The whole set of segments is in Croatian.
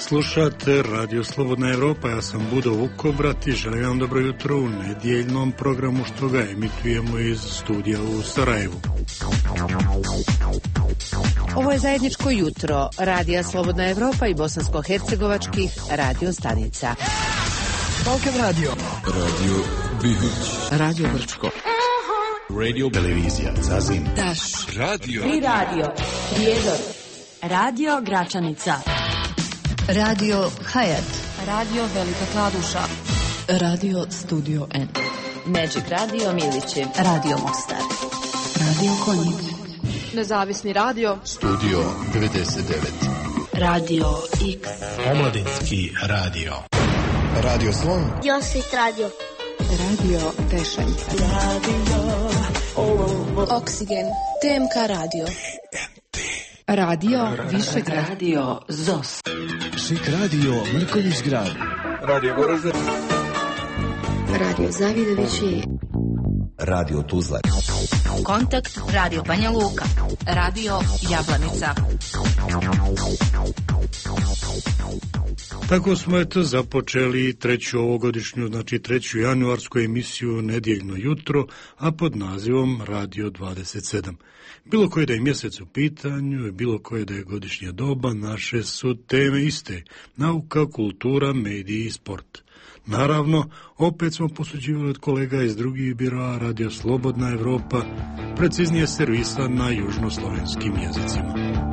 Slušate Radio Slobodna Evropa, ja sam Budo Vukobrat i želim vam dobro jutro u nedjeljnom programu što ga emitujemo iz studija u Sarajevu. Ovo je zajedničko jutro Radija Slobodna Evropa i bosansko-hercegovačkih radio stanica. Balkan Radio, Radio Bihoć, Radio Brčko, Radio Televizija Zazin, Daš, Radio Tri Radio, Prijedor, Radio Gračanica, Radio Hayat, Radio Velika Kladuša, Radio Studio N, Magic Radio Milići, Radio Mostar, Radio Konjic, Nezavisni radio, Studio 99, Radio X, Omladinski radio, Radio Slon, Josit Radio, Radio Tešanj, Oksigen, TMK Radio, Radio Višegrad, Radio ZOS, Šik radio Mrkonjić grad, Radio Goražde, Radio Zavidovići, Radio Tuzla, Kontakt Radio Banja Luka, Radio Jablanica. Tako smo započeli treću ovogodišnju, znači treću januarsku emisiju Nedjeljno jutro, a pod nazivom Radio 27. Bilo koje da je mjesec u pitanju, bilo koje da je godišnja doba, naše su teme iste: nauka, kultura, mediji i sport. Naravno, opet smo posuđivali od kolega iz drugih biroa Radio Slobodna Evropa, preciznije servisa na južnoslovenskim jezicima.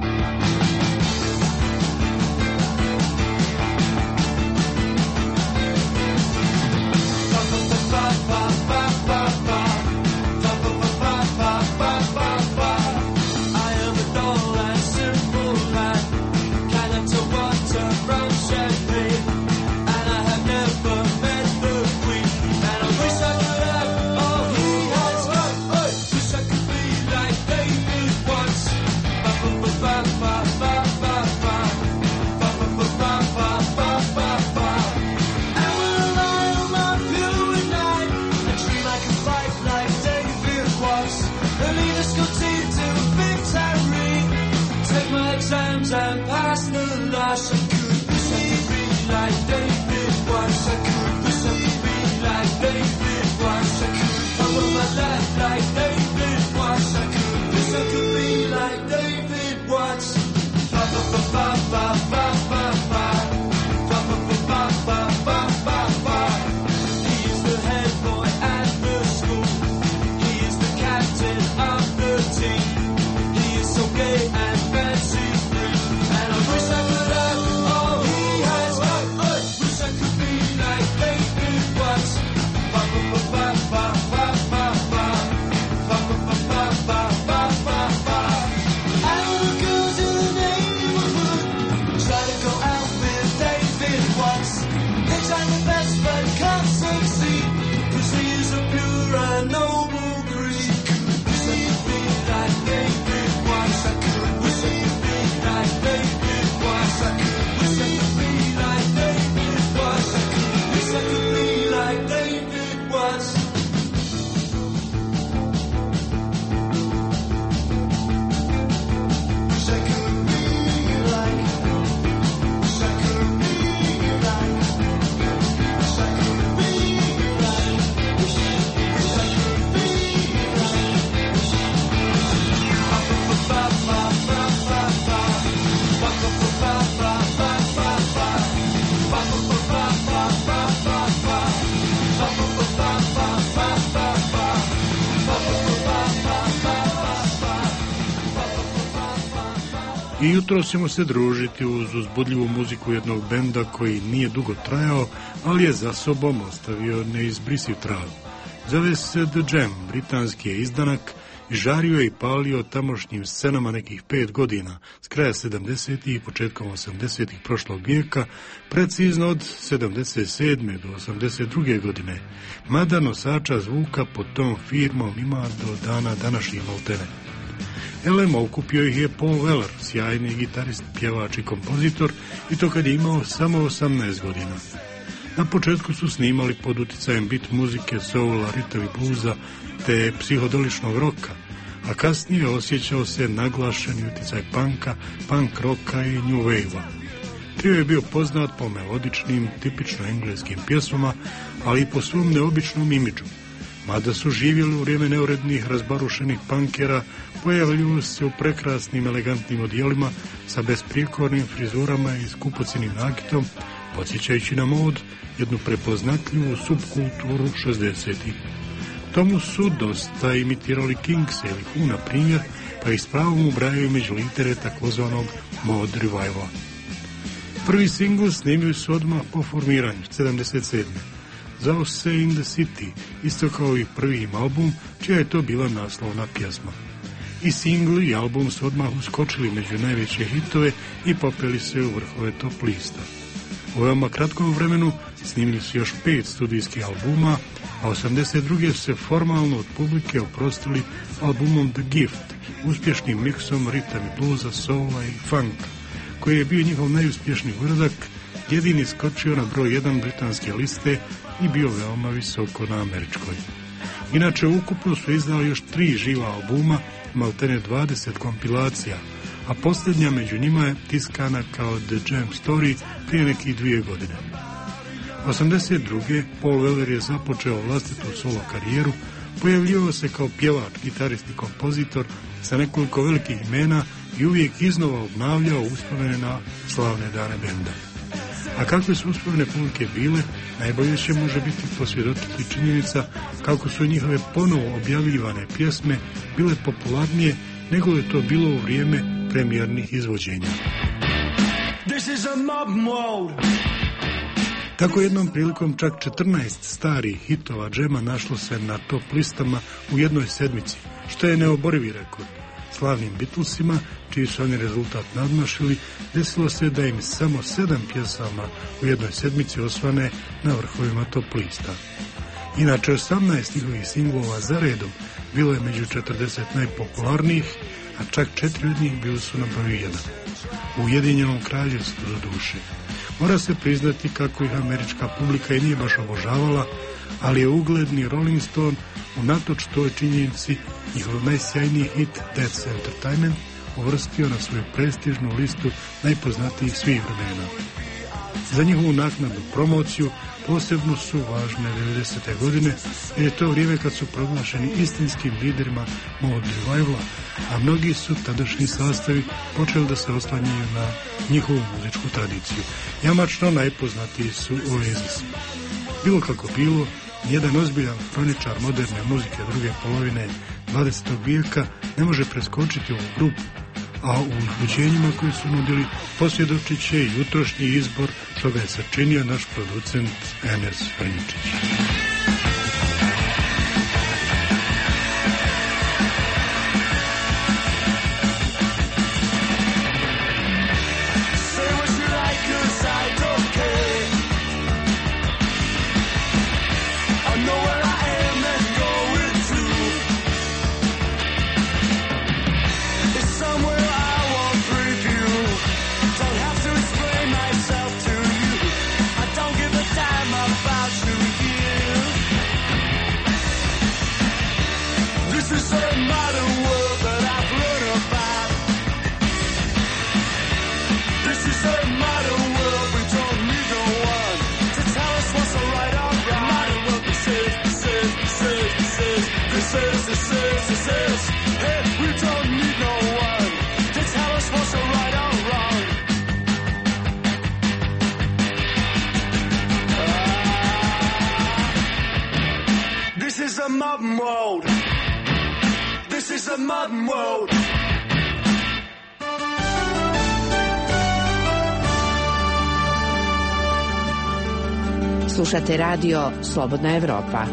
I jutro ćemo se družiti uz uzbudljivu muziku jednog benda koji nije dugo trajao, ali je za sobom ostavio neizbrisiv trag. Zove se The Jam, britanski je izdanak i žario je i palio tamošnjim scenama nekih 5 godina, s kraja 70. i početkom 80. prošlog vijeka, precizno od 77. do 82. godine, mada nosača zvuka pod tom firmom ima do dana današnjih maltene. Elem okupio ih je Paul Weller, sjajni gitarist, pjevač i kompozitor, i to kad je imao samo 18 godina. Na početku su snimali pod uticajem beat muzike, soula, rita i bluza te psihodeličnog roka, a kasnije osjećao se naglašeni uticaj punka, punk roka i new wave-a. Trio je bio poznat po melodičnim, tipično engleskim pjesmama, ali i po svom neobičnom imidžu. Mada su živjeli u vrijeme neurednih, razbarušenih punkera, pojavljuju se u prekrasnim, elegantnim odjelima sa besprijekornim frizurama i skupocinim nakitom, podsjećajući na mod jednu prepoznatljivu subkulturu 60-ih. Tomu su dosta imitirali Kings ili Who, na primjer, pa ih s pravom ubrajaju među litere takozvanog mod revivala. Prvi singl snimili su odmah po formiranju, 77. Zvao se In the City, isto kao i prvi im album, čija je to bila naslovna pjesma. I singli i album su odmah uskočili među najveće hitove i popeli se u vrhove top lista. U veoma kratkom vremenu snimili su još 5 studijskih albuma, a 82. su se formalno od publike oprostili albumom The Gift, uspješnim miksom ritam i bluza, soula i funka, koji je bio njihov najuspješniji uradak, jedini skočio na broj 1 britanske liste i bio veoma visoko na američkoj. Inače, ukupno su izdali još 3 živa albuma, maltene 20 kompilacija, a posljednja među njima je tiskana kao The Jam Story prije nekih 2 godine. 82. Paul Weller je započeo vlastitu solo karijeru, pojavljivao se kao pjevač, gitarist i kompozitor sa nekoliko velikih imena i uvijek iznova obnavljao uspomene na slavne dane benda. A kakve su uspomene publike bile, najbolje će može biti posvjedočiti činjenica kako su njihove ponovo objavljivane pjesme bile popularnije nego je to bilo u vrijeme premijernih izvođenja. Tako jednom prilikom čak 14 starih hitova džema našlo se na top listama u jednoj sedmici, što je neoborivi rekord. Slavnim Beatlesima, čiji su oni rezultat nadmašili, desilo se da im samo 7 pjesama u jednoj sedmici osvane na vrhovima top lista. Inače, 18 njihovih singlova za redom bilo je među 40 najpopularnijih, a čak 4 od njih bili su na broju 1. U Ujedinjenom Kraljevstvu do duše. Mora se priznati kako ih američka publika i nije baš obožavala, ali je ugledni Rolling Stone unatoč toj činjenici njihov najsjajniji hit That's Entertainment uvrstio na svoju prestižnu listu najpoznatijih svih vremena. Za njihovu naknadnu promociju posebno su važne 90. godine, jer je to vrijeme kad su proglašeni istinskim liderima mod revivala, a mnogi su tadašnji sastavi počeli da se oslanjaju na njihovu muzičku tradiciju. Jamačno najpoznatiji su Oasis. Bilo kako bilo, jedan ozbiljan kroničar moderne muzike druge polovine 20. vijeka ne može preskočiti ovu grupu, a u izlučenjima koje su nudili posvjedočit će i jutrošnji izbor što ga je sačinio naš producent Enes Vrničić. Slušate radio Slobodna Evropa.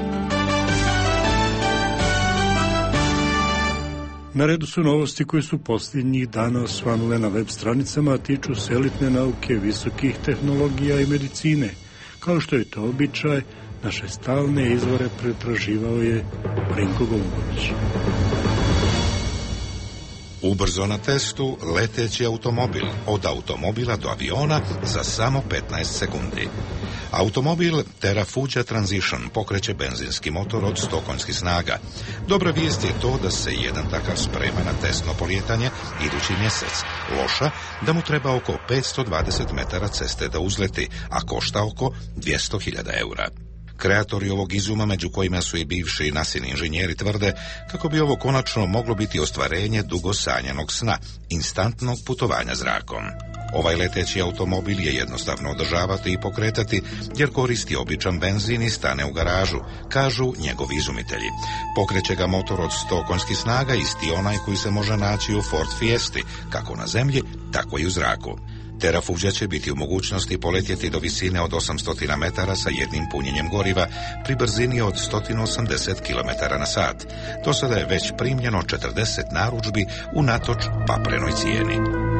Na redu su novosti koje su posljednjih dana osvanule na web stranicama, a tiču se elitne nauke, visokih tehnologija i medicine. Kao što je to običaj, naše stalne izvore pretraživao je Marinko Golubović. Ubrzo na testu leteći automobil, od automobila do aviona za samo 15 sekundi. Automobil Terrafugia Transition pokreće benzinski motor od 100 konjskih snaga. Dobra vijest je to da se jedan takav sprema na testno polijetanje idući mjesec. Loša da mu treba oko 520 metara ceste da uzleti, a košta oko 200.000 eura. Kreatori ovog izuma, među kojima su i bivši nasini inženjeri, tvrde kako bi ovo konačno moglo biti ostvarenje dugo sanjanog sna, instantnog putovanja zrakom. Ovaj leteći automobil je jednostavno održavati i pokretati jer koristi običan benzin i stane u garažu, kažu njegovi izumitelji. Pokreće ga motor od 100 konjskih snaga, isti onaj koji se može naći u Ford Fiesti, kako na zemlji, tako i u zraku. Terrafugia će biti u mogućnosti poletjeti do visine od 800 metara sa jednim punjenjem goriva pri brzini od 180 km na sat. Do sada je već primljeno 40 narudžbi unatoč paprenoj cijeni.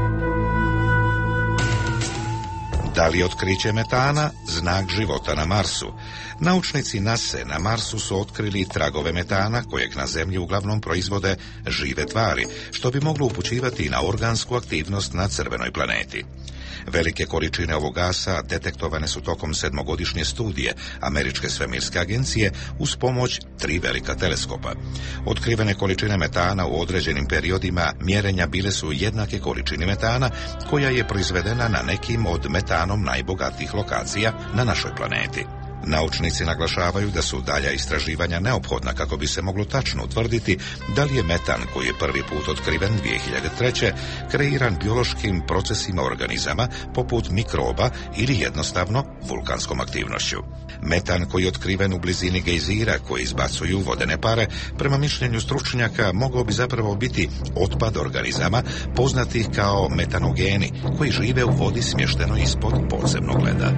Da li je otkriće metana znak života na Marsu? Naučnici NASA na Marsu su otkrili tragove metana kojeg na Zemlji uglavnom proizvode žive tvari, što bi moglo upućivati na organsku aktivnost na crvenoj planeti. Velike količine ovog gasa detektovane su tokom 7-godišnje studije Američke svemirske agencije uz pomoć 3 velika teleskopa. Otkrivene količine metana u određenim periodima mjerenja bile su jednake količini metana koja je proizvedena na nekim od metanom najbogatijih lokacija na našoj planeti. Naučnici naglašavaju da su dalja istraživanja neophodna kako bi se moglo tačno utvrditi da li je metan, koji je prvi put otkriven 2003. kreiran biološkim procesima organizama poput mikroba ili jednostavno vulkanskom aktivnošću. Metan koji je otkriven u blizini gejzira koji izbacuju vodene pare, prema mišljenju stručnjaka mogao bi zapravo biti otpad organizama poznatih kao metanogeni koji žive u vodi smješteno ispod podzemnog leda.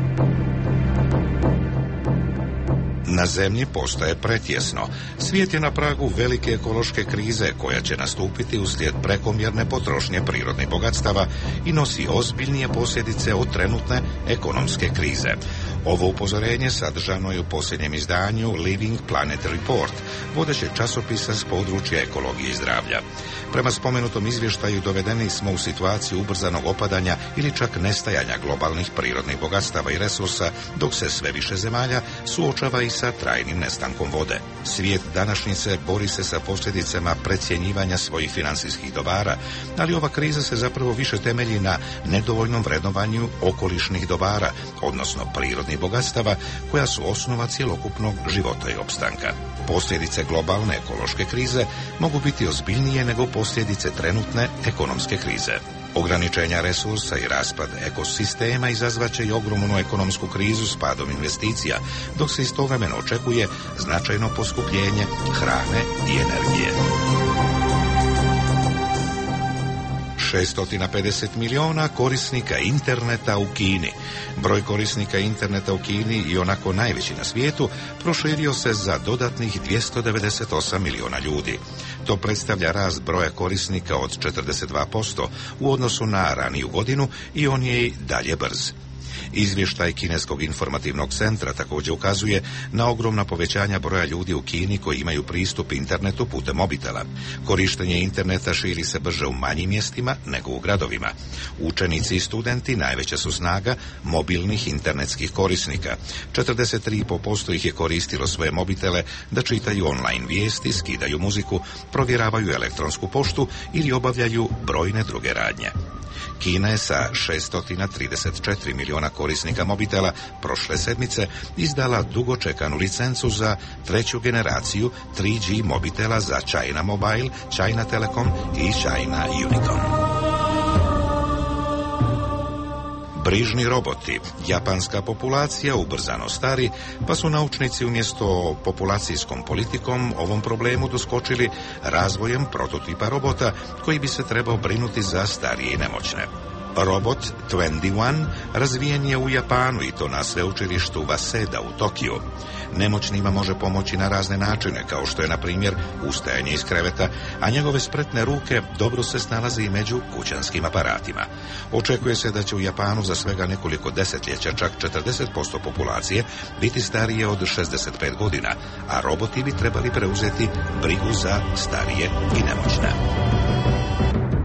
Na Zemlji postaje pretjesno. Svijet je na pragu velike ekološke krize koja će nastupiti uslijed prekomjerne potrošnje prirodnih bogatstava i nosi ozbiljnije posljedice od trenutne ekonomske krize. Ovo upozorenje sadržano je u posljednjem izdanju Living Planet Report, vodećeg časopisa s područja ekologije i zdravlja. Prema spomenutom izvještaju dovedeni smo u situaciju ubrzanog opadanja ili čak nestajanja globalnih prirodnih bogatstava i resursa, dok se sve više zemalja suočava i sa trajnim nestankom vode. Svijet današnjice bori se sa posljedicama precjenjivanja svojih financijskih dobara, ali ova kriza se zapravo više temelji na nedovoljnom vrednovanju okolišnih dobara, odnosno prirodnih bogatstava koja su osnova cjelokupnog života i opstanka. Posljedice globalne ekološke krize mogu biti ozbiljnije nego posljedice trenutne ekonomske krize. Ograničenja resursa i raspad ekosistema izazvaće i ogromnu ekonomsku krizu s padom investicija, dok se istovremeno očekuje značajno poskupljenje hrane i energije. 650 milijuna korisnika interneta u Kini. Broj korisnika interneta u Kini, i onako najveći na svijetu, proširio se za dodatnih 298 milijuna ljudi. To predstavlja rast broja korisnika od 42% u odnosu na raniju godinu i on je i dalje brz. Izvještaj Kineskog informativnog centra također ukazuje na ogromna povećanja broja ljudi u Kini koji imaju pristup internetu putem mobitela. Korištenje interneta širi se brže u manjim mjestima nego u gradovima. Učenici i studenti najveća su snaga mobilnih internetskih korisnika. 43,5% ih je koristilo svoje mobitele da čitaju online vijesti, skidaju muziku, provjeravaju elektronsku poštu ili obavljaju brojne druge radnje. Kina je sa 634 milijuna korisnika mobitela prošle sedmice izdala dugočekanu licencu za 3. generaciju 3G mobitela za China Mobile, China Telecom i China Unicom. Brižni roboti. Japanska populacija ubrzano stari, pa su naučnici umjesto populacijskom politikom ovom problemu doskočili razvojem prototipa robota koji bi se trebao brinuti za starije i nemoćne. Robot 21 razvijen je u Japanu i to na sveučilištu Waseda u Tokiju. Nemoćnima može pomoći na razne načine, kao što je, na primjer, ustajanje iz kreveta, a njegove spretne ruke dobro se snalaze i među kućanskim aparatima. Očekuje se da će u Japanu za svega nekoliko desetljeća čak 40% populacije biti starije od 65 godina, a roboti bi trebali preuzeti brigu za starije i nemoćne.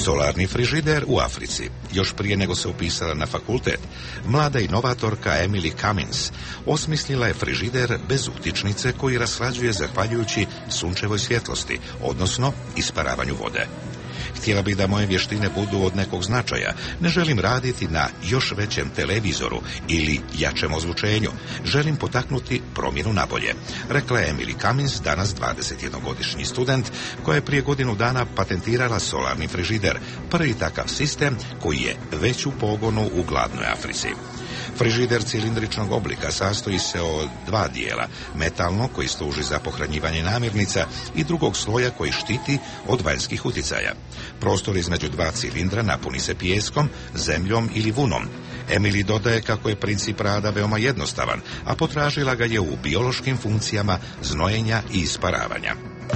Solarni frižider u Africi. Još prije nego se upisala na fakultet, mlada inovatorka Emily Cummins osmislila je frižider bez utičnice koji rashlađuje zahvaljujući sunčevoj svjetlosti, odnosno isparavanju vode. Htjela bih da moje vještine budu od nekog značaja. Ne želim raditi na još većem televizoru ili jačem ozvučenju. Želim potaknuti promjenu nabolje, rekla je Emily Cummins, danas 21-godišnji student, koja je prije godinu dana patentirala solarni frižider, prvi takav sistem koji je već u pogonu u gladnoj Africi. Frižider cilindričnog oblika sastoji se od dva dijela, metalno koji služi za pohranjivanje namirnica i drugog sloja koji štiti od vanjskih uticaja. Prostor između dva cilindra napuni se pijeskom, zemljom ili vunom. Emily dodaje kako je princip rada veoma jednostavan, a potražila ga je u biološkim funkcijama znojenja i isparavanja.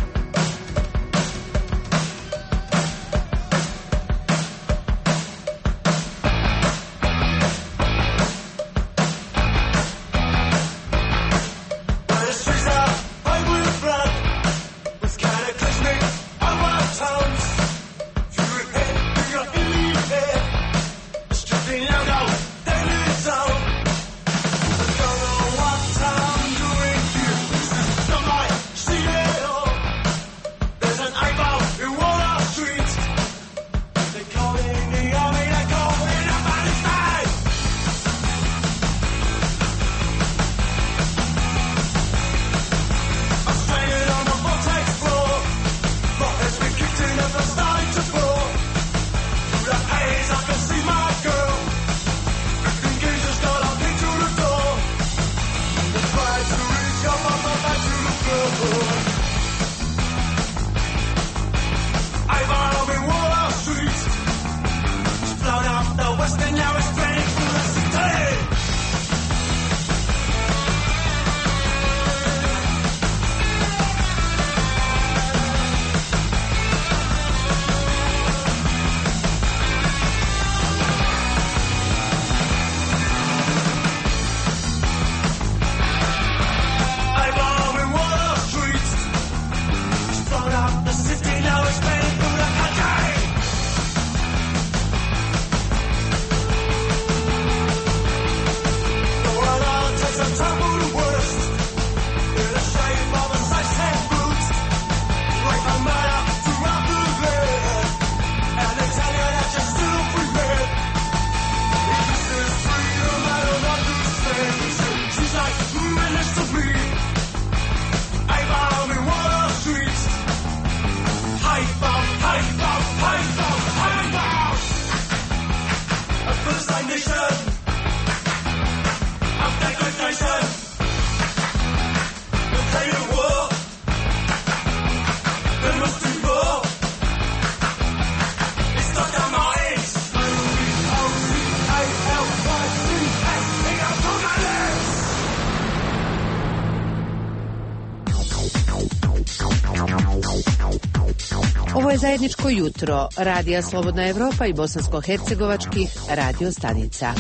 Ovo je zajedničko jutro Radija Slobodna Evropa i bosansko-hercegovačkih radio stanica.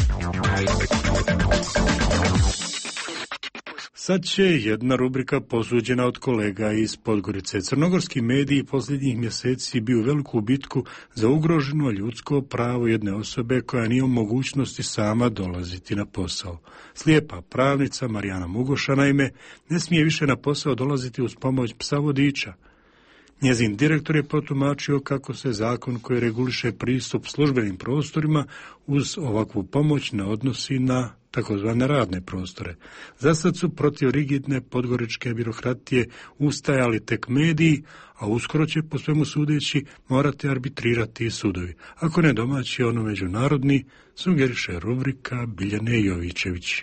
Sad će jedna rubrika posuđena od kolega iz Podgorice. Crnogorski mediji posljednjih mjeseci bio veliku bitku za ugroženo ljudsko pravo jedne osobe koja nije u mogućnosti sama dolaziti na posao. Slijepa pravnica Marijana Mugoša, naime, ne smije više na posao dolaziti uz pomoć psa vodiča. Njezin direktor je protumačio kako se zakon koji reguliše pristup službenim prostorima uz ovakvu pomoć ne odnosi na takozvane radne prostore. Zasad su protiv rigidne podgoričke birokratije ustajali tek mediji, a uskoro će po svemu sudeći morati arbitrirati sudovi. Ako ne domaći, ono međunarodni, sugeriše rubrika Biljane Jovićević.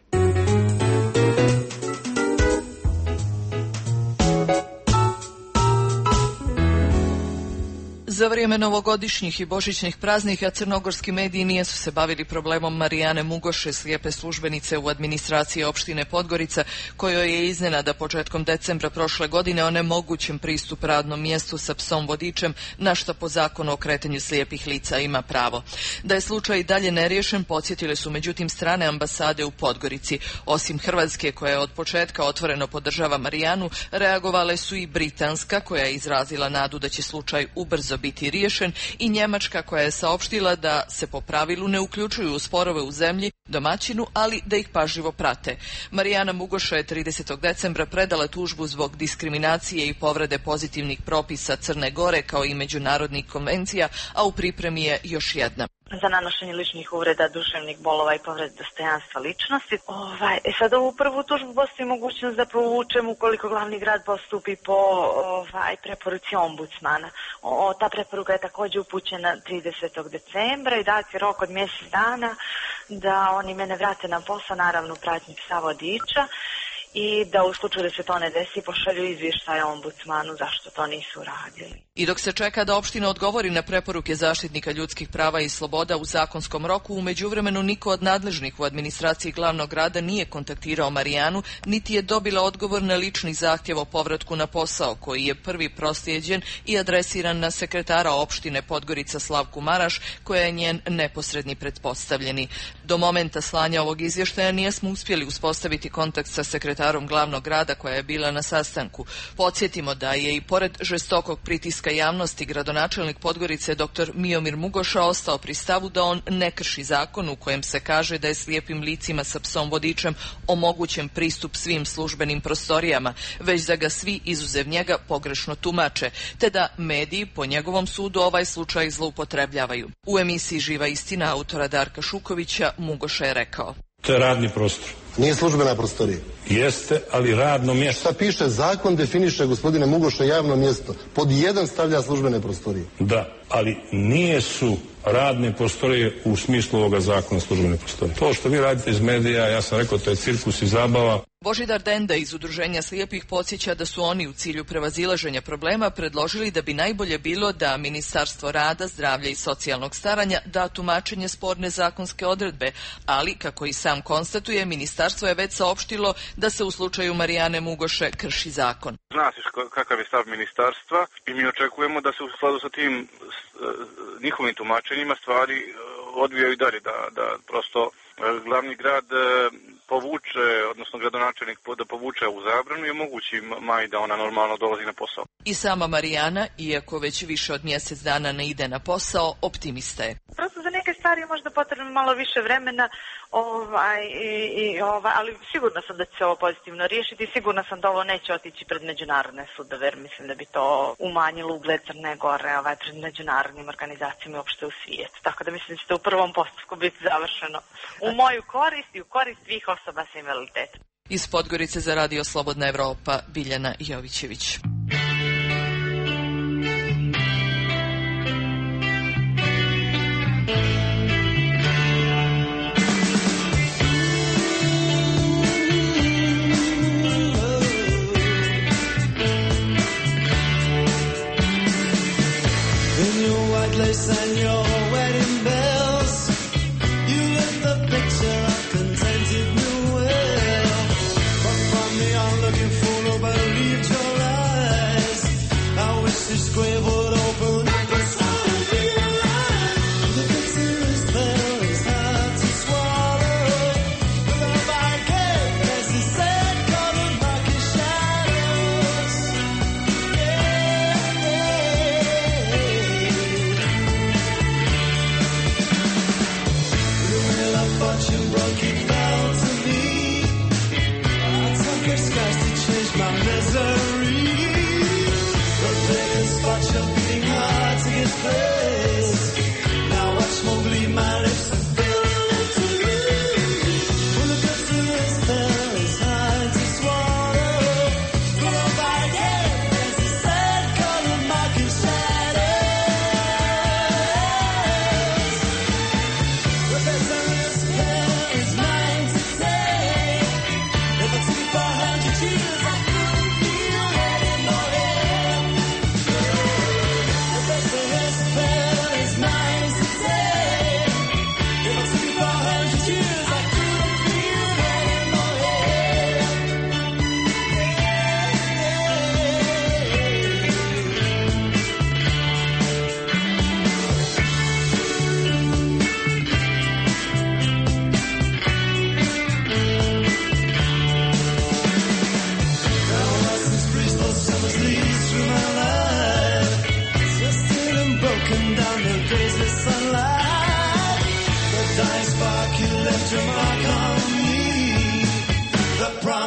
Za vrijeme novogodišnjih i božićnih praznika crnogorski mediji nisu se bavili problemom Marijane Mugoše, slijepe službenice u administraciji opštine Podgorica, kojoj je iznenada početkom decembra prošle godine onemogućen pristup radnom mjestu sa psom vodičem, na što po zakonu o kretanju slijepih lica ima pravo. Da je slučaj i dalje neriješen, podsjetile su međutim strane ambasade u Podgorici. Osim Hrvatske, koja je od početka otvoreno podržava Marijanu, reagovale su i britanska, koja je izrazila nadu da će slučaj ubrzo biti biti riješen, i Njemačka koja je saopštila da se po pravilu ne uključuju u sporove u zemlji domaćinu, ali da ih pažljivo prate. Marijana Mugoša je 30. decembra predala tužbu zbog diskriminacije i povrede pozitivnih propisa Crne Gore kao i međunarodnih konvencija, a u pripremi je još jedna. Za nanošenje ličnih uvreda, duševnih bolova i povrede dostojanstva ličnosti. Sad ovu prvu tužbu postoji mogućnost da povučem ukoliko glavni grad postupi po preporuci ombudsmana. Ta preporuka je također upućena 30. decembra i dat je rok od mjesec dana da oni mene vrate na posao, naravno pratnji psa vodiča, i da u slučaju da se to ne desi pošalju izvještaj ombudsmanu zašto to nisu radili. I dok se čeka da opština odgovori na preporuke zaštitnika ljudskih prava i sloboda u zakonskom roku, u međuvremenu niko od nadležnih u administraciji glavnog grada nije kontaktirao Marijanu, niti je dobila odgovor na lični zahtjev o povratku na posao, koji je prvi proslijeđen i adresiran na sekretara opštine Podgorica Slavku Maraš, koja je njen neposredni pretpostavljeni. Do momenta slanja ovog izvještaja nijesmo uspjeli uspostaviti kontakt sa sekretarom glavnog grada koja je bila na sastanku. Podsjetimo da je i pored žestokog pritiska javnosti gradonačelnik Podgorice dr. Miomir Mugoša ostao pri stavu da on ne krši zakon u kojem se kaže da je slijepim licima sa psom vodičem omogućen pristup svim službenim prostorijama, već da ga svi izuzev njega pogrešno tumače, te da mediji po njegovom sudu ovaj slučaj zloupotrebljavaju. U emisiji Živa istina autora Darka Šukovića Mugoša je rekao: To je radni prostor. Nije službena prostorija. Jeste, ali radno mjesto. Šta piše? Zakon definiše, gospodine Mugoša, javno mjesto. Pod jedan stavlja službene prostorije. Da, ali nije su radne prostorije u smislu ovoga zakona službene prostorije. To što vi radite iz medija, ja sam rekao, to je cirkus i zabava. Božidar Denda iz Udruženja slijepih podsjeća da su oni u cilju prevazilaženja problema predložili da bi najbolje bilo da Ministarstvo rada, zdravlja i socijalnog staranja da tumačenje sporne zakonske odredbe, ali, kako i sam konstatuje, ministarstvo je već saopštilo da se u slučaju Marijane Mugoše krši zakon. Zna se kakav je stav ministarstva i mi očekujemo da se u skladu sa tim njihovim tumačenjima stvari odvijaju dalje, da prosto glavni grad povuče, odnosno gradonačelnik da povuče ovu zabranu i omogući Maji da ona normalno dolazi na posao. I sama Marijana, iako već više od mjesec dana ne ide na posao, optimista je. Prosto za neke stvari je možda potrebno malo više vremena, ali sigurna sam da će se ovo pozitivno riješiti i sigurna sam da ovo neće otići pred međunarodne sudove, jer mislim da bi to umanjilo ugled Crne Gore pred međunarodnim organizacijama i uopšte u svijetu. Tako da mislim da će to u prvom postupku biti završeno u moju korist i u korist svih osoba s invaliditetom. Iz Podgorice za Radio Slobodna Evropa, Biljana Jovićević. And your wedding bells, you lit the picture of contented new will. But from the onlooking fool who believed your eyes, I wish this grave would open up and start to realize the bitterness there is hard to swallow. With a barricade as the sad colored market shadows. Fortune broke, it fell to me. I took your scars to change my misery. The biggest fortune beating hard to get placed. Now watch more bleed my lips and fill into you. Well, the bitterness there is hard to swallow. But I'll buy again as the sad colored market shadows. The bitterness is mine to take. If I took it for 100 years, I couldn't feel anymore. The best of his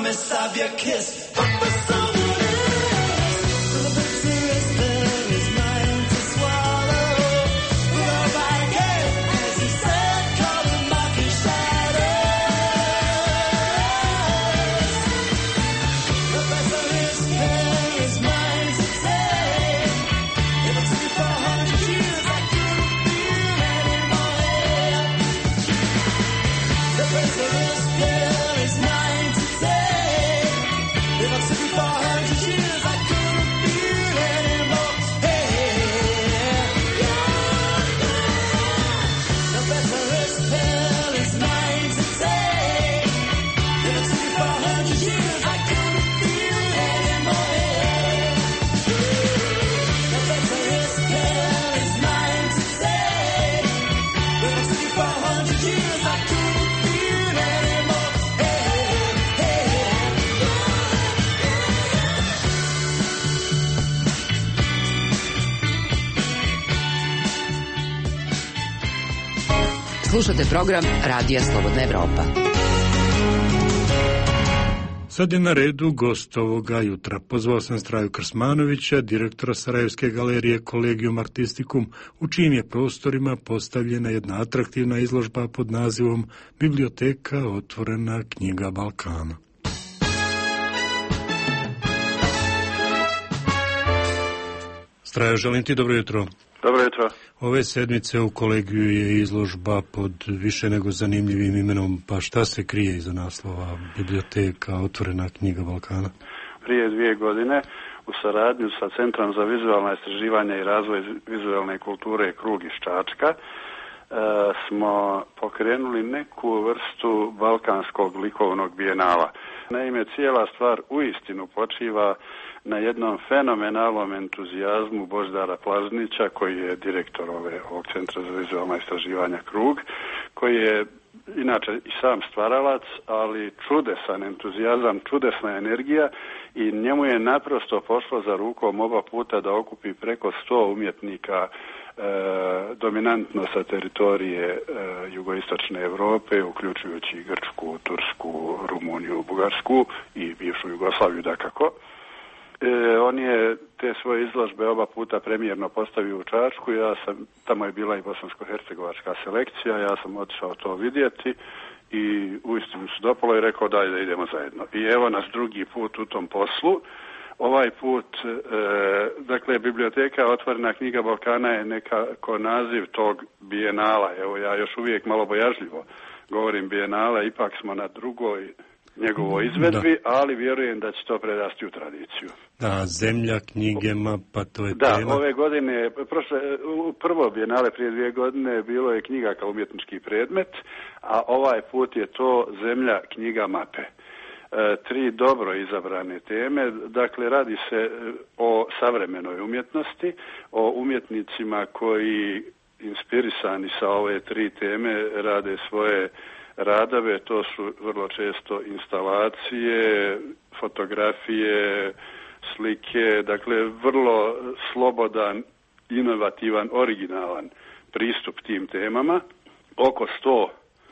promise of your kiss. But for someone else, the bitter is there is mine to swallow. Love I gave, as he said, call them mocking shadows. The bitter is there is mine to take. If it took me 400 years, I couldn't feel anymore. The bitter is there is mine to take. If it took me 400 years, I couldn't feel anymore. The bitter is there is mine to take. If it took me 400 years, I couldn't feel anymore. The bitter is there is mine to take. If it took me 400 years, I couldn't feel anymore. Slušate program Radija Slobodna Evropa. Sad je na redu gost ovoga jutra. Pozvao sam Straju Krsmanovića, direktora Sarajevske galerije Collegium Artisticum, u čijim je prostorima postavljena jedna atraktivna izložba pod nazivom Biblioteka otvorena knjiga Balkana. Straja, želim ti dobro jutro. Dobro jutro. Ove sedmice u kolegiju je izložba pod više nego zanimljivim imenom, pa šta se krije iza naslova Biblioteka otvorena knjiga Balkana? Prije 2 godine u saradnju sa Centrom za vizualna istraživanja i razvoj vizualne kulture Krug iz Čačka smo pokrenuli neku vrstu balkanskog likovnog bijenala. Naime, cijela stvar uistinu počiva na jednom fenomenalnom entuzijazmu Božidara Plaznića, koji je direktor ovog Centra za vizualna istraživanja Krug, koji je inače i sam stvaralac, ali čudesan entuzijazam, čudesna energija, i njemu je naprosto pošlo za rukom oba puta da okupi preko 100 umjetnika, dominantno sa teritorije jugoistočne Europe, uključujući Grčku, Tursku, Rumuniju, Bugarsku i bivšu Jugoslaviju dakako. On je te svoje izložbe oba puta premijerno postavio u Čačku, tamo je bila i bosansko-hercegovačka selekcija, ja sam otišao to vidjeti i uistinu se dopalo i rekao da idemo zajedno. I evo nas drugi put u tom poslu. Ovaj put, dakle, Biblioteka otvorena knjiga Balkana je nekako naziv tog bijenala. Evo, ja još uvijek malo bojažljivo govorim bijenala, ipak smo na drugoj njegovoj izvedbi, ali vjerujem da će to prerasti u tradiciju. Da, zemlja, knjige, mapa, to je da, tema. Da, ove godine, prvo bijenale prije 2 godine bilo je knjiga kao umjetnički predmet, a ovaj put je to zemlja, knjiga, mape. 3 dobro izabrane teme, dakle radi se o savremenoj umjetnosti, o umjetnicima koji inspirisani sa ove 3 teme rade svoje radove, to su vrlo često instalacije, fotografije, slike, dakle vrlo slobodan, inovativan, originalan pristup tim temama. Oko 100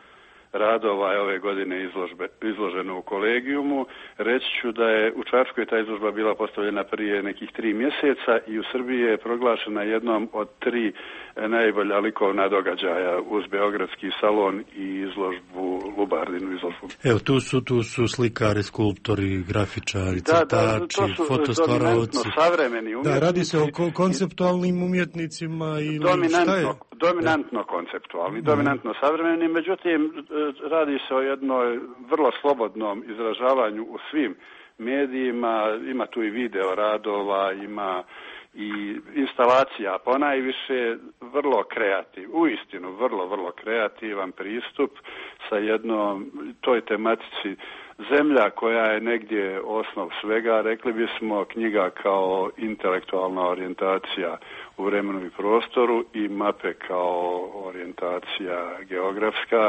radova je ove godine izloženo u kolegijumu. Reći ću da je u Čačku ta izložba bila postavljena prije nekih 3 mjeseca i u Srbiji je proglašena jednom od 3 najbolja likovna događaja uz Beogradski salon i izložbu, Lubardinu izložbu. Evo, tu su slikari, skulptori, grafičari, crtači, fotostvaralci. Savremeni umjetnici. Da, radi se o konceptualnim umjetnicima ili šta je? Dominantno konceptualni, dominantno savremeni, međutim radi se o jednoj vrlo slobodnom izražavanju u svim medijima, ima tu i video radova, ima i instalacija, ponajviše vrlo kreativ, uistinu vrlo kreativan pristup sa jednom toj tematici zemlja koja je negdje osnov svega, rekli bismo knjiga kao intelektualna orijentacija u vremenu i prostoru i mape kao orijentacija geografska,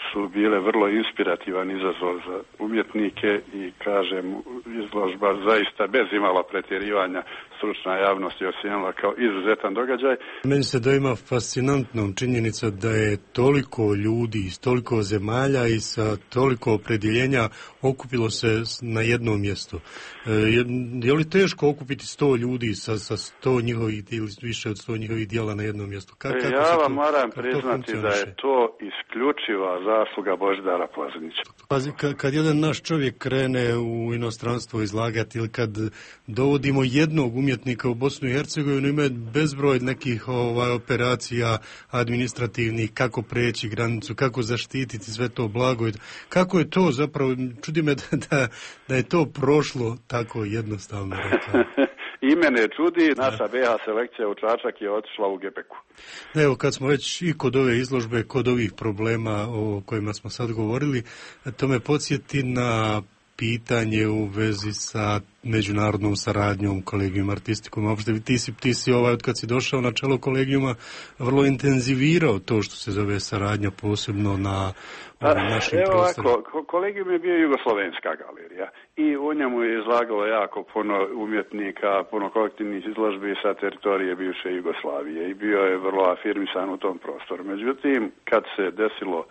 su bile vrlo inspirativan izazov za umjetnike i kažem, izložba zaista bez imala pretjerivanja stručna javnost je ocijenila kao izuzetan događaj. Meni se doima fascinantnom činjenica da je toliko ljudi iz toliko zemalja i sa toliko opredjeljenja okupilo se na jednom mjestu. Je li teško okupiti 100 ljudi sa 100 njihovih ili više od 100 njihovih dijela na jednom mjestu? Ja vam moram priznati da je to isključiva zasluga Božidara Plazonića. Pazi, kad jedan naš čovjek krene u inostranstvo izlagati ili kad dovodimo jednog umjetnika u Bosnu i Hercegovinu, ima bezbroj nekih operacija administrativnih, kako preći granicu, kako zaštititi sve to blago. Kako je to zapravo, čudi me da je to prošlo tako jednostavno. I mene čudi, naša BH selekcija u Čačak je otišla u Gepeku. Evo, kad smo već i kod ove izložbe, kod ovih problema o kojima smo sad govorili, to me podsjeti na pitanje u vezi sa međunarodnom saradnjom, kolegijum artistikom. Uopšte ti si od kad si došao na čelo kolegijuma vrlo intenzivirao to što se zove saradnja, posebno na našim prostorima. Evo ovako, kolegijum je bio Jugoslovenska galerija i u njemu je izlagalo jako puno umjetnika, puno kolektivnih izložbi sa teritorije bivše Jugoslavije i bio je vrlo afirmisan u tom prostoru. Međutim, kad se desilo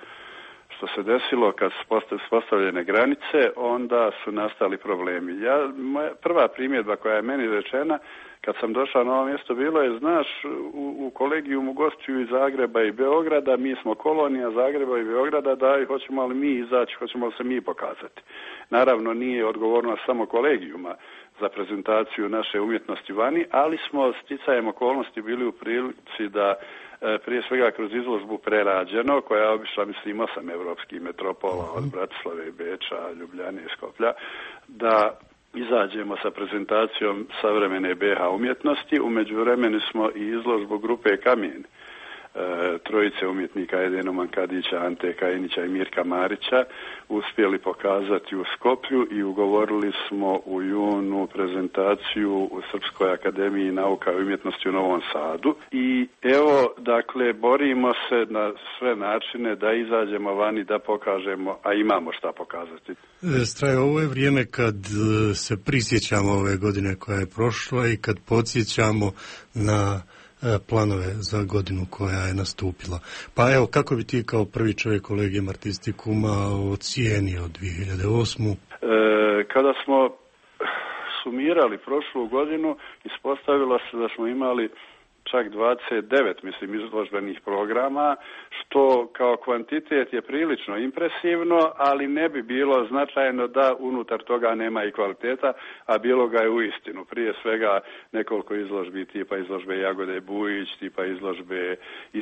kad su postavljene granice, onda su nastali problemi. Moja prva primjedba koja je meni rečena kad sam došao na ovo mjesto bilo je, znaš, u kolegijumu gostuju iz Zagreba i Beograda, mi smo kolonija Zagreba i Beograda, da hoćemo li mi izaći, hoćemo li se mi pokazati. Naravno, nije odgovornost samo kolegijuma za prezentaciju naše umjetnosti vani, ali smo sticajem okolnosti bili u prilici da prije svega kroz izložbu Prerađeno, koja je obišla, mislim, 8 evropskih metropola od Bratislave, Beča, Ljubljane i Skoplja, da izađemo sa prezentacijom savremene BH umjetnosti. U međuvremenu smo i izložbu grupe Kamen, trojice umjetnika Edeno Mankadića, Ante Kajinića i Mirka Marića uspjeli pokazati u Skoplju i ugovorili smo u junu prezentaciju u Srpskoj akademiji nauka i umjetnosti u Novom Sadu. I evo, dakle, borimo se na sve načine da izađemo vani, da pokažemo, a imamo šta pokazati. Straje, ovo je vrijeme kad se prisjećamo ove godine koja je prošla i kad podsjećamo na planove za godinu koja je nastupila. Pa evo, kako bi ti kao prvi čovjek kolegijum artistikuma ocijenio 2008. Kada smo sumirali prošlu godinu, ispostavilo se da smo imali čak 29, mislim, izložbenih programa, što kao kvantitet je prilično impresivno, ali ne bi bilo značajno da unutar toga nema i kvaliteta, a bilo ga je uistinu. Prije svega nekoliko izložbi tipa izložbe Jagode Bujić, tipa izložbe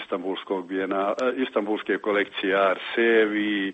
Istanbulske kolekcije Arsevi,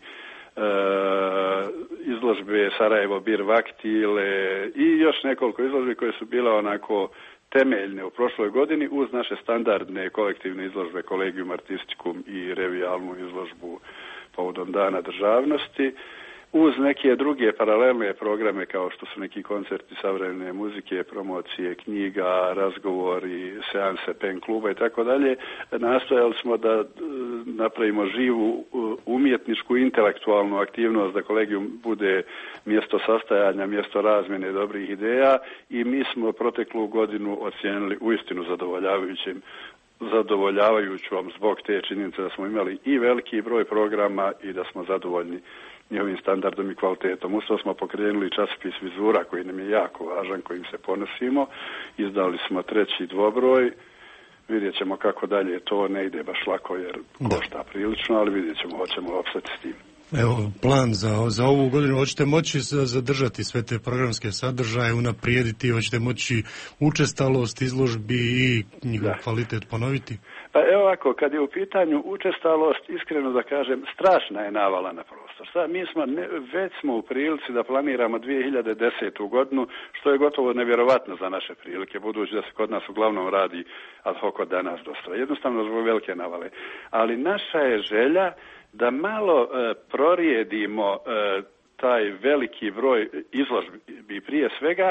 izložbe Sarajevo Bir Vaktile i još nekoliko izložbi koje su bile onako temeljne u prošloj godini uz naše standardne kolektivne izložbe Kolegijum Artistikum i revijalnu izložbu povodom Dana državnosti, uz neke druge paralelne programe kao što su neki koncerti savremene muzike, promocije knjiga, razgovori, seanse pen kluba i tako dalje. Nastojali smo da napravimo živu umjetničku intelektualnu aktivnost, da kolegijum bude mjesto sastajanja, mjesto razmjene dobrih ideja i mi smo proteklu godinu ocijenili uistinu zadovoljavajućom zbog te činjenice da smo imali i veliki broj programa i da smo zadovoljni njihovim standardom i kvalitetom. Usto smo pokrenuli časopis Vizura koji nam je jako važan, kojim se ponosimo. Izdali smo 3. dvobroj. Vidjet ćemo kako dalje, to ne ide baš lako jer košta prilično, ali vidjet ćemo, hoćemo opstati s tim. Evo, plan za ovu godinu, hoćete moći zadržati sve te programske sadržaje, unaprijediti, hoćete moći učestalost izložbi i njihov kvalitet ponoviti? Pa evo ovako, kad je u pitanju učestalost, iskreno da kažem, strašna je navala na prostor. Sad, već smo u prilici da planiramo 2010. godinu, što je gotovo nevjerovatno za naše prilike, budući da se kod nas uglavnom radi ad hoc od danas do sutra. Jednostavno zbog velike navale. Ali naša je želja da malo prorijedimo taj veliki broj izložbi prije svega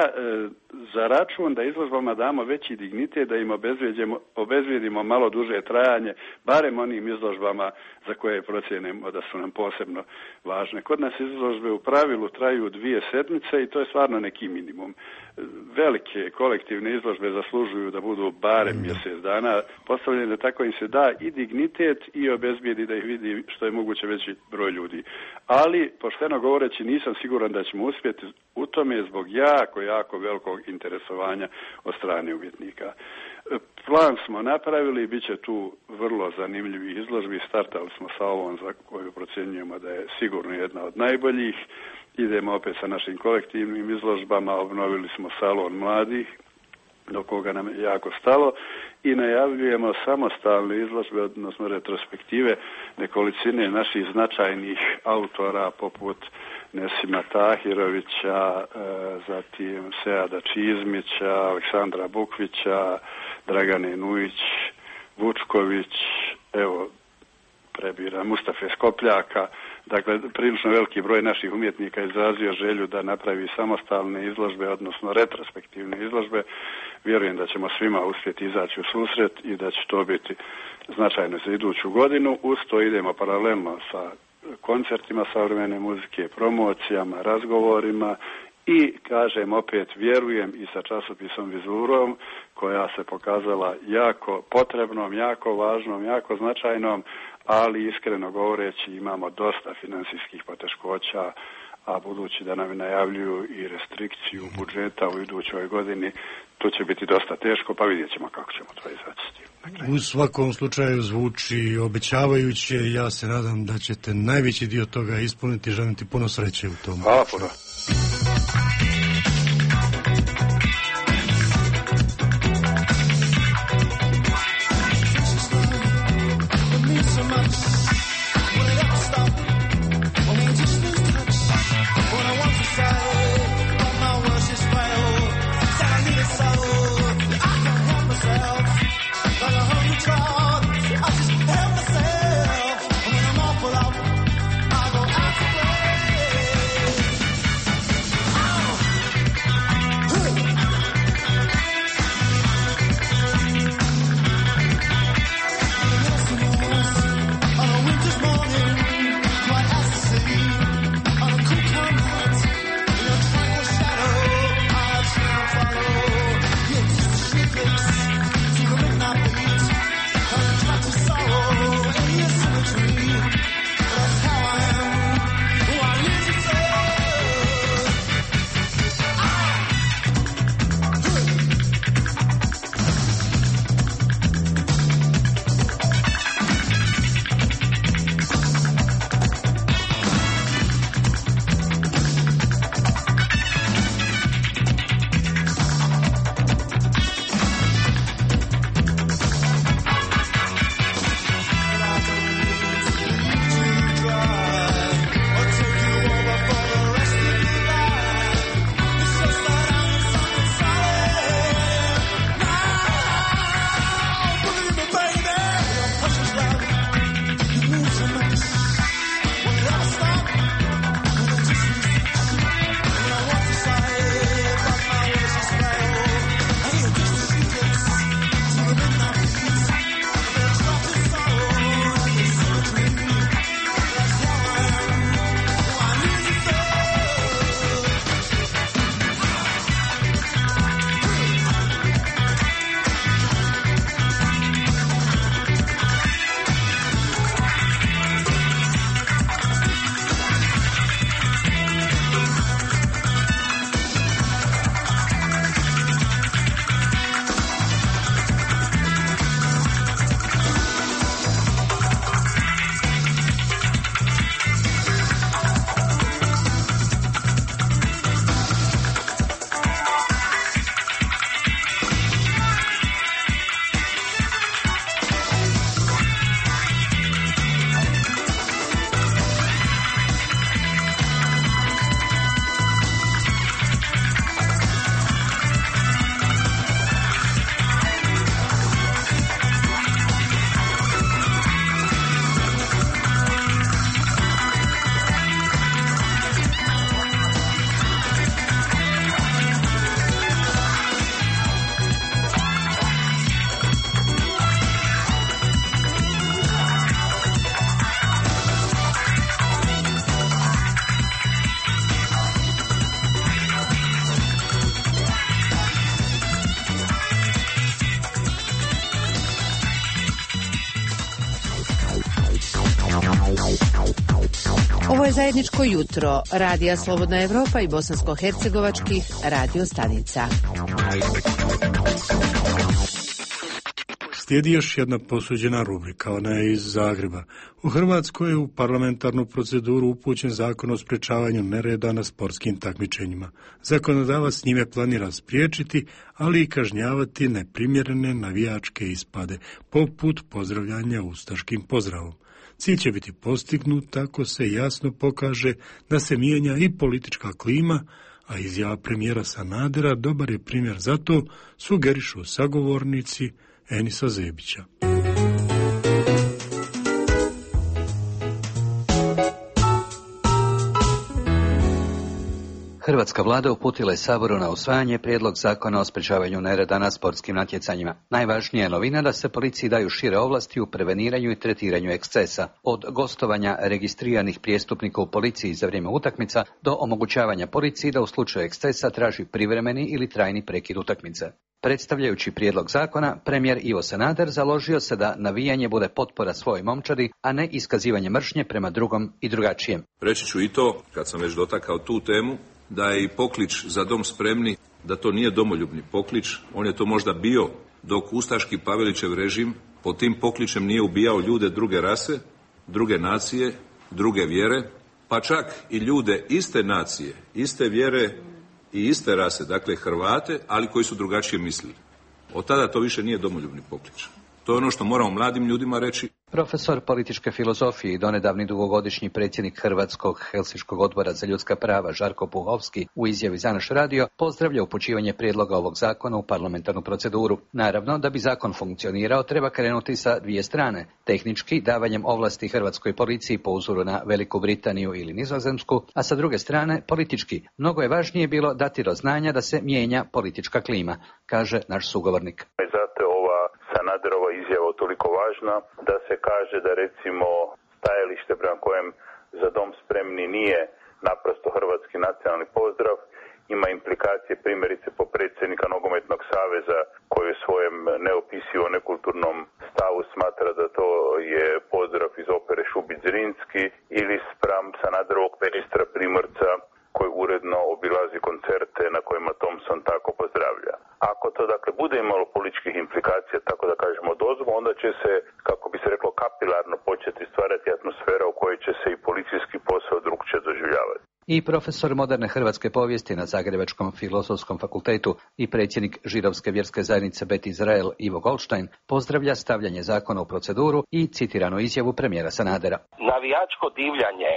za račun da izložbama damo veći dignitet, da im obezvijedimo malo duže trajanje, barem onim izložbama za koje procjenimo da su nam posebno važne. Kod nas izložbe u pravilu traju 2 sedmice i to je stvarno neki minimum. Velike kolektivne izložbe zaslužuju da budu barem mjesec dana postavljene, tako im se da i dignitet i obezbijedi da ih vidi što je moguće veći broj ljudi. Ali, pošteno govoreći, nisam siguran da ćemo uspjeti u tome zbog jako velikog interesovanja od strane umjetnika. Plan smo napravili, bit će tu vrlo zanimljivih izložbi. Startali smo sa ovom za koju procjenjujemo da je sigurno jedna od najboljih. Idemo opet sa našim kolektivnim izložbama, obnovili smo salon mladih, do koga nam je jako stalo, i najavljujemo samostalne izložbe, odnosno retrospektive nekolicine naših značajnih autora poput Nesima Tahirovića, zatim Seada Čizmića, Aleksandra Bukvića, Dragane Nujić, Vučković, evo prebira Mustafe Skopljaka. Dakle, prilično veliki broj naših umjetnika izrazio želju da napravi samostalne izložbe, odnosno retrospektivne izložbe. Vjerujem da ćemo svima uspjeti izaći u susret i da će to biti značajno za iduću godinu. Uz to idemo paralelno sa koncertima savremene muzike, promocijama, razgovorima i, kažem opet, vjerujem i sa časopisom Vizurom, koja se pokazala jako potrebnom, jako važnom, jako značajnom, ali iskreno govoreći imamo dosta financijskih poteškoća, a budući da nam najavljuju i restrikciju budžeta u idućoj godini, to će biti dosta teško, pa vidjet ćemo kako ćemo to izaći. U svakom slučaju zvuči obećavajuće, ja se nadam da ćete najveći dio toga ispuniti, želim ti puno sreće u tom. Hvala puno. Ovo je zajedničko jutro Radija Slobodna Evropa i bosansko-hercegovačkih radio stanica. Slijedi još jedna posuđena rubrika, ona je iz Zagreba. U Hrvatskoj je u parlamentarnu proceduru upućen zakon o sprečavanju nereda na sportskim takmičenjima. Zakonodavac njime planira spriječiti, ali i kažnjavati neprimjerene navijačke ispade, poput pozdravljanja ustaškim pozdravom. Cilj će biti postignut tako se jasno pokaže da se mijenja i politička klima, a izjava premijera Sanadera dobar je primjer za to, sugerišu sagovornici Enisa Zebića. Hrvatska vlada uputila je Saboru na usvajanje prijedlog zakona o sprečavanju nereda na sportskim natjecanjima. Najvažnija je novina da se policiji daju šire ovlasti u preveniranju i tretiranju ekscesa, od gostovanja registriranih prijestupnika u policiji za vrijeme utakmica do omogućavanja policiji da u slučaju ekscesa traži privremeni ili trajni prekid utakmice. Predstavljajući prijedlog zakona, premijer Ivo Sanader založio se da navijanje bude potpora svojoj momčadi, a ne iskazivanje mržnje prema drugom i drugačijem. Reći ću i to, kad sam već dotakao tu temu, da je i poklič za dom spremni, da to nije domoljubni poklič. On je to možda bio dok ustaški Pavelićev režim pod tim pokličem nije ubijao ljude druge rase, druge nacije, druge vjere, pa čak i ljude iste nacije, iste vjere i iste rase, dakle Hrvate, ali koji su drugačije mislili. Od tada to više nije domoljubni poklič. To je ono što moramo mladim ljudima reći. Profesor političke filozofije i donedavni dugogodišnji predsjednik Hrvatskog Helsinškog odbora za ljudska prava Žarko Puhovski u izjavi za naš radio pozdravlja upućivanje prijedloga ovog zakona u parlamentarnu proceduru. Naravno, da bi zakon funkcionirao, treba krenuti sa dvije strane. Tehnički, davanjem ovlasti Hrvatskoj policiji po uzoru na Veliku Britaniju ili Nizozemsku, a sa druge strane, politički. Mnogo je važnije bilo dati do znanja da se mijenja politička klima, kaže naš sugovornik. Sanaderova izjava toliko važna da se kaže da recimo stajalište prema kojem za dom spremni nije naprosto hrvatski nacionalni pozdrav ima implikacije primjerice po predsjednika Nogometnog saveza koji u svojem neopisivo nekulturnom stavu smatra da to je pozdrav iz opere Šubić-Zrinski ili spram Sanaderovog ministra Primorca koji uredno obilazi koncerte na kojima Thompson tako pozdravlja. Ako to dakle bude imalo političkih implikacija, tako da kažemo dozvo, onda će se, kako bi se reklo, kapilarno početi stvarati atmosfera u kojoj će se i policijski posao drukčije doživljavati. I profesor moderne hrvatske povijesti na Zagrebačkom filozofskom fakultetu i predsjednik Židovske vjerske zajednice Bet Izrael Ivo Goldstein pozdravlja stavljanje zakona u proceduru i citiranu izjavu premijera Sanadera. Navijačko divljanje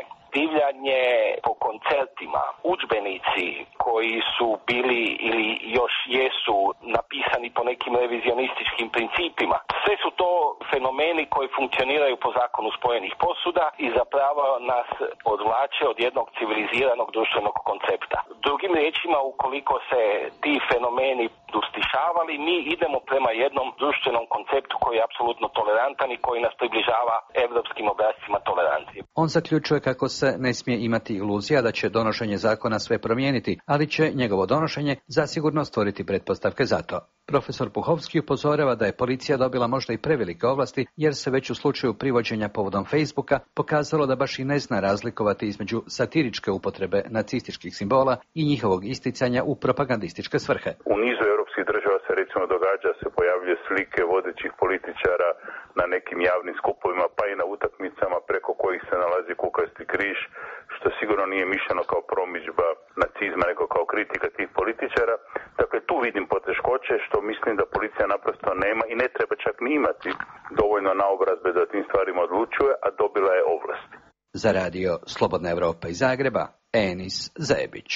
po koncertima, udžbenici koji su bili ili još jesu napisani po nekim revizionističkim principima. Sve su to fenomeni koji funkcioniraju po zakonu spojenih posuda i zapravo nas odvlače od jednog civiliziranog društvenog koncepta. Drugim riječima, ukoliko se ti fenomeni ustišavali, mi idemo prema jednom društvenom konceptu koji je apsolutno tolerantan i koji nas približava evropskim obrascima tolerancije. On zaključuje kako se ne smije imati iluzija da će donošenje zakona sve promijeniti, ali će njegovo donošenje zasigurno stvoriti pretpostavke za to. Profesor Puhovski upozorava da je policija dobila možda i prevelike ovlasti, jer se već u slučaju privođenja povodom Facebooka pokazalo da baš i ne zna razlikovati između satiričke upotrebe nacističkih simbola i njihovog isticanja u propagandističke svrhe. U nizu europskih država se recimo događa se pojavljuje slike vodećih političara na nekim javnim skupovima, pa i na utakmicama preko kojih se nalazi kukasti križ, što sigurno nije mišljeno kao promidžba nacizma, nego kao kritika tih političara. Dakle, tu vidim poteškoće što mislim da policija naprosto nema i ne treba čak ni imati dovoljno naobrazbe da tim stvarima odlučuje, a dobila je ovlasti. Za radio Slobodna Evropa iz Zagreba, Enis Zebić.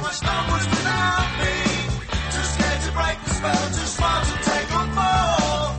Too scared to break the spell, too smart to take on more.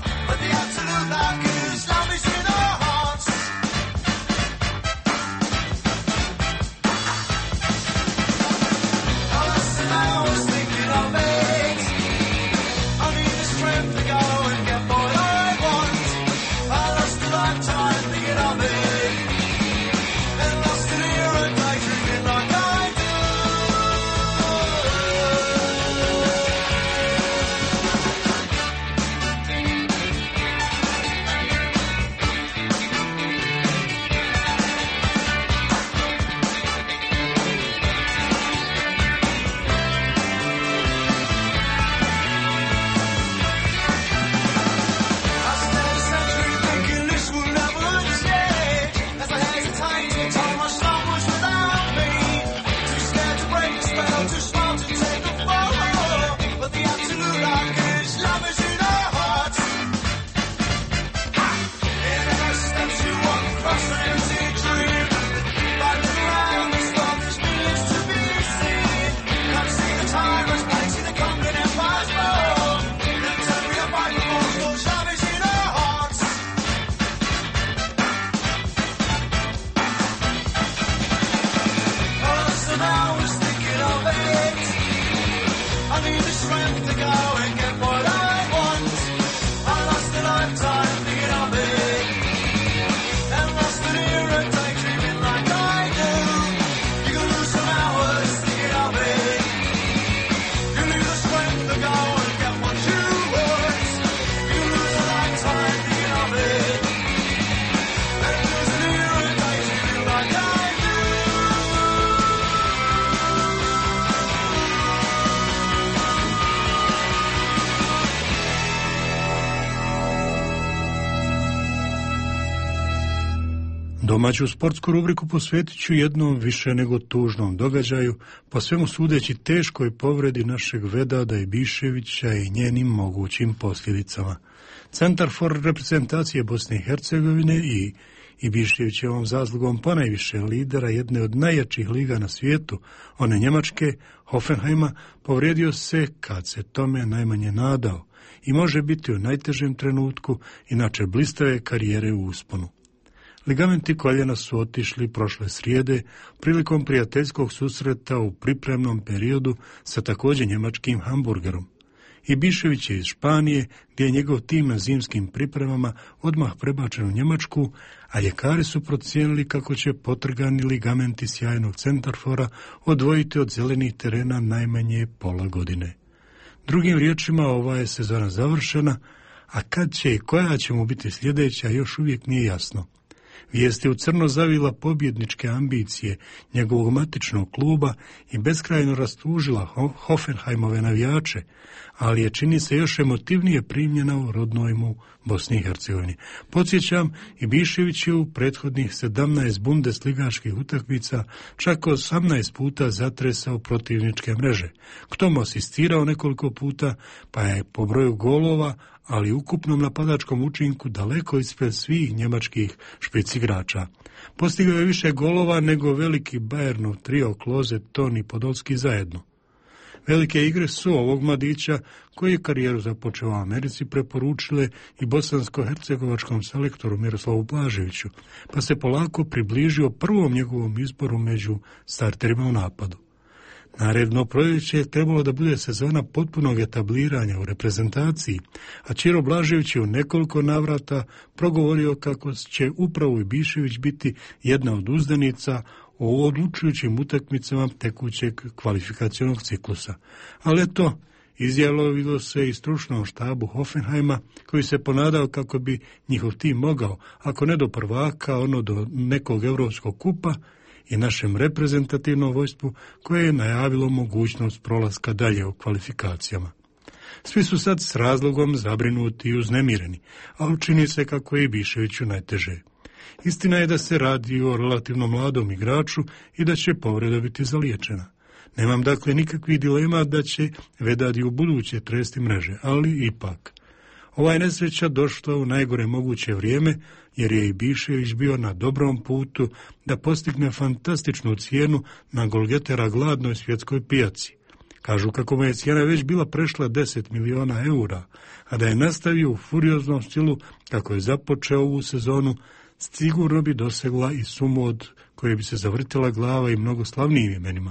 Domaću sportsku rubriku posvetit ću jednom više nego tužnom događaju, po svemu sudeći teškoj povredi našeg Vedada Ibiševića i njenim mogućim posljedicama. Centar for reprezentacije Bosne i Hercegovine i Ibiševićevom zaslugom ponajviše lidera jedne od najjačih liga na svijetu, one njemačke, Hoffenheima, povrijedio se kad se tome najmanje nadao i može biti u najtežem trenutku inače blistave karijere u usponu. Ligamenti koljena su otišli prošle srijede prilikom prijateljskog susreta u pripremnom periodu sa također njemačkim Hamburgerom. Ibišević je iz Španije, gdje je njegov tim na zimskim pripremama odmah prebačen u Njemačku, a ljekari su procijenili kako će potrgani ligamenti sjajnog centarfora odvojiti od zelenih terena najmanje pola godine. Drugim riječima, ova je sezona završena, a kad će i koja će mu biti sljedeća još uvijek nije jasno. Vijest je u crno zavila pobjedničke ambicije njegovog matičnog kluba i beskrajno rastužila Hoffenheimove navijače, ali je čini se još emotivnije primljena u rodnoj mu Bosni i Hercegovini. Podsjećam, Ibišević je u prethodnih 17 bundesligaških utakmica čak 18 puta zatresao protivničke mreže. K tomu asistirao nekoliko puta, pa je po broju golova, ali ukupnom napadačkom učinku daleko ispred svih njemačkih špic igrača. Postigao je više golova nego veliki Bayernov trio Klose, Ton i Podolski zajedno. Velike igre su ovog mladića, koji je karijeru započeo u Americi, preporučile i bosansko-hercegovačkom selektoru Miroslavu Blaževiću, pa se polako približio prvom njegovom izboru među starterima u napadu. Naredno proljeće je trebalo da bude sezona potpunog etabliranja u reprezentaciji, a Ćiro Blažević je u nekoliko navrata progovorio kako će upravo Ibišević biti jedna od uzdanica o odlučujućim utakmicama tekućeg kvalifikacionog ciklusa. Ali eto, izjavilo se i stručnom štabu Hoffenheima, koji se ponadao kako bi njihov tim mogao, ako ne do prvaka, ono do nekog europskog kupa, i našem reprezentativnom vojstvu koje je najavilo mogućnost prolaska dalje u kvalifikacijama. Svi su sad s razlogom zabrinuti i uznemireni, ali čini se kako je Ibiševiću najteže. Istina je da se radi o relativno mladom igraču i da će povreda biti zaliječena. Nemam dakle nikakvih dilema da će Vedad i u buduće tresti mreže, ali ipak. Ova je nesreća došla u najgore moguće vrijeme, jer je Ibišević bio na dobrom putu da postigne fantastičnu cijenu na golgetera gladnoj svjetskoj pijaci. Kažu kako mu je cijena već bila prešla 10 miliona eura, a da je nastavio u furioznom stilu kako je započeo ovu sezonu, sigurno bi dosegla i sumu od koje bi se zavrtila glava i mnogo slavnijim imenima.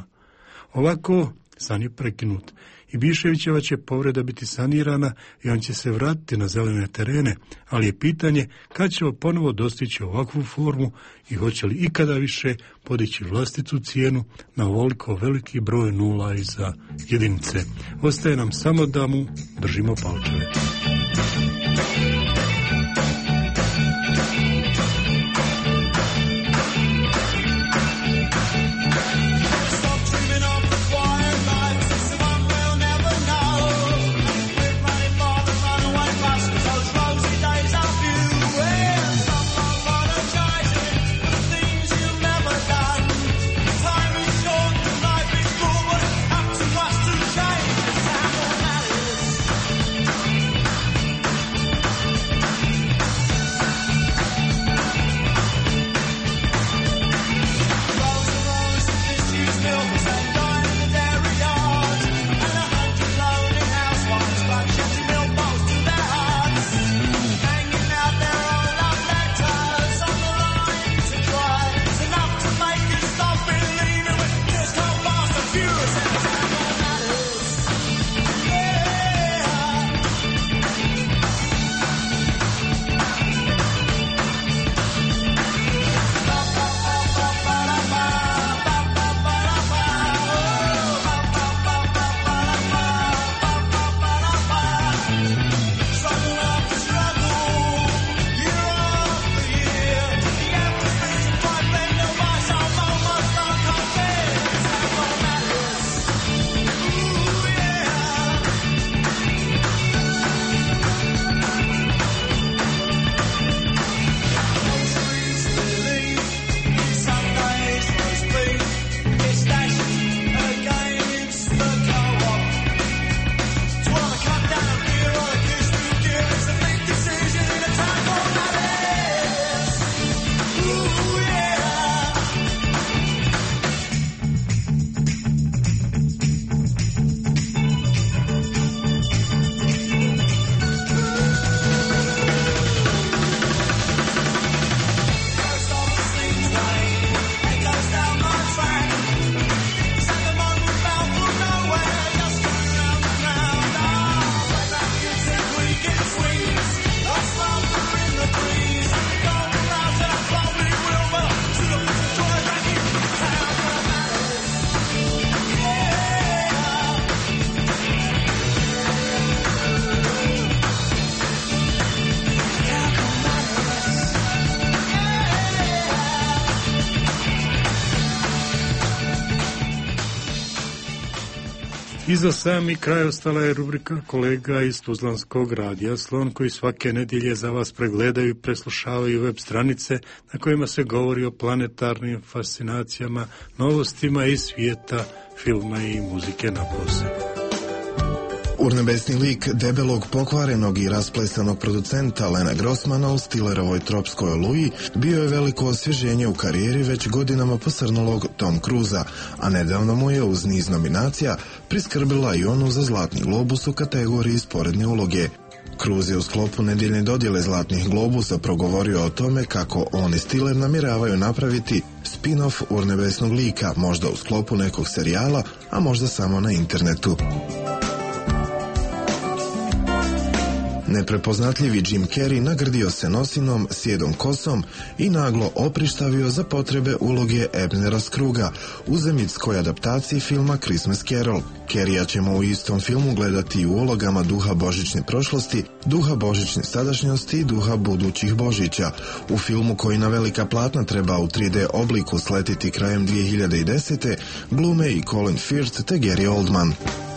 Ovako, san je prekinut. Ibiševićeva će povreda biti sanirana i on će se vratiti na zelene terene, ali je pitanje kad će ponovo dostići ovakvu formu i hoće li ikada više podići vlastitu cijenu na ovoliko veliki broj nula iza jedinice. Ostaje nam samo da mu držimo palčeve. I za sami kraj ostala je rubrika kolega iz Tuzlanskog radija Slon, koji svake nedjelje za vas pregledaju i preslušavaju web stranice na kojima se govori o planetarnim fascinacijama, novostima iz svijeta filma i muzike napose. Urnebesni lik debelog, pokvarenog i rasplesanog producenta Lena Grossmana u Stillerovoj Tropskoj oluji bio je veliko osvježenje u karijeri već godinama posrnulog Tom Cruisa, a nedavno mu je uz niz nominacija priskrbila i onu za Zlatni globus u kategoriji sporedne uloge. Cruise je u sklopu nedjeljne dodjele Zlatnih globusa progovorio o tome kako on i Stiller namjeravaju napraviti spin-off Urnebesnog lika, možda u sklopu nekog serijala, a možda samo na internetu. Neprepoznatljivi Jim Carrey nagrdio se nosinom, sjedom kosom i naglo oprištavio za potrebe uloge Abnera Scrooga u zemaljskoj adaptaciji filma Christmas Carol. Carreya ćemo u istom filmu gledati u ulogama duha božićne prošlosti, duha božićne sadašnjosti i duha budućih Božića. U filmu koji na velika platna treba u 3D obliku sletiti krajem 2010. glume i Colin Firth te Gary Oldman.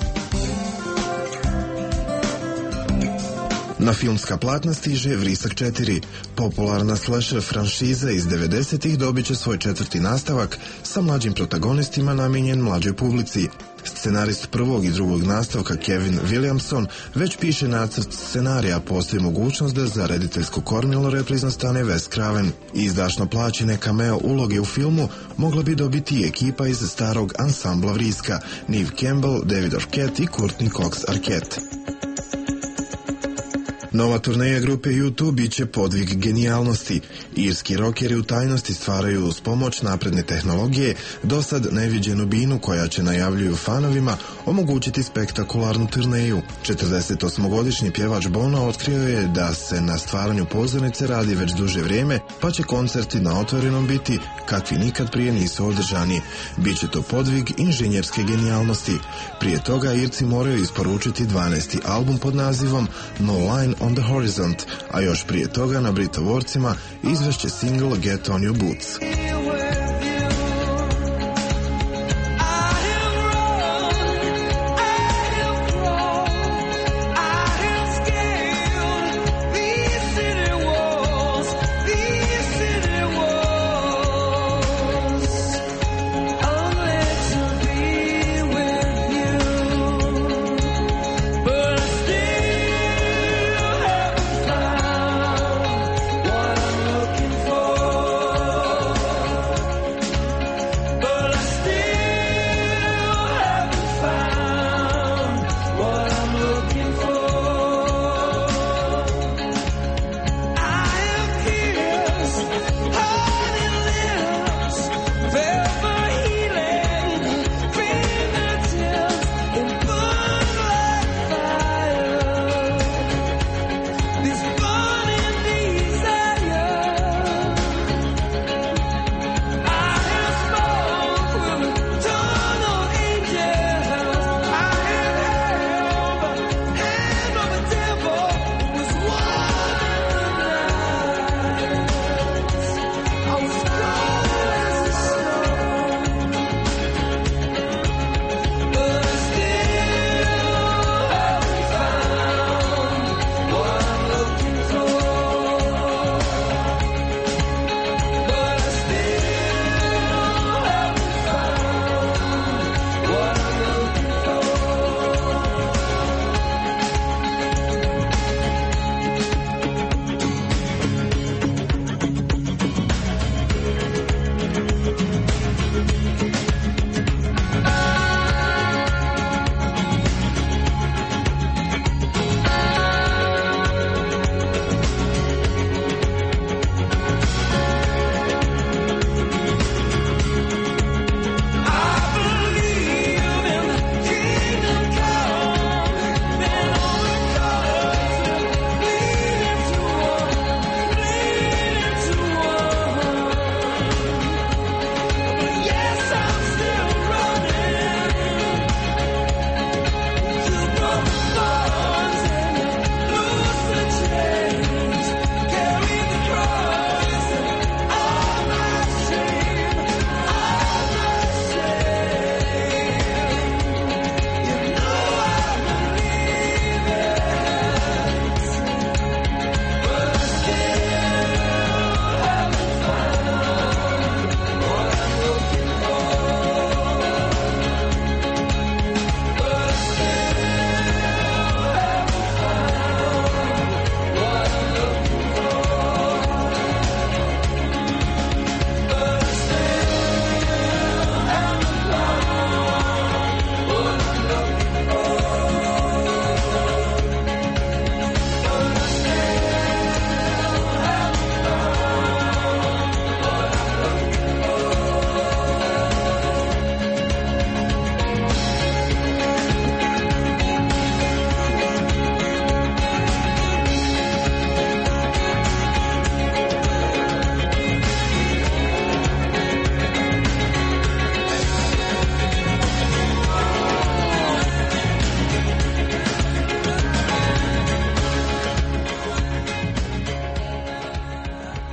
Na filmska platna stiže Vrisak 4. Popularna slasher franšiza iz 90-ih dobit će svoj 4. nastavak sa mlađim protagonistima namijenjen mlađoj publici. Scenarist prvog i drugog nastavka Kevin Williamson već piše nacrt scenarija, postoji mogućnost da za rediteljsko kormilo reprizno stane Wes Craven. Izdašno plaćene cameo uloge u filmu mogla bi dobiti i ekipa iz starog ansambla Vriska, Neve Campbell, David Arquette i Courtney Cox Arquette. Nova turneja grupe U2 bit će podvig genijalnosti. Irski rokeri u tajnosti stvaraju uz pomoć napredne tehnologije dosad neviđenu binu koja će, najavljuju fanovima, omogućiti spektakularnu turneju. 48-godišnji pjevač Bono otkrio je da se na stvaranju pozornice radi već duže vrijeme, pa će koncerti na otvorenom biti kakvi nikad prije nisu održani. Biće to podvig inženjerske genijalnosti. Prije toga Irci moraju isporučiti 12. album pod nazivom No Line on the Horizon, a još prije toga na Brit Awardsima izvešće single Get on Your Boots.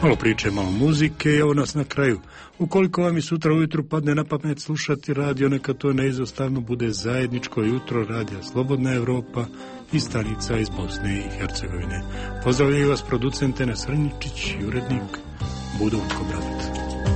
Malo priče, malo muzike i evo nas na kraju. Ukoliko vam i sutra ujutru padne na pamet slušati radio, neka to neizostavno bude zajedničko jutro radija Slobodna Evropa i stanica iz Bosne i Hercegovine. Pozdravljaju vas producent Enes Srničić i urednik Budovko Bradit.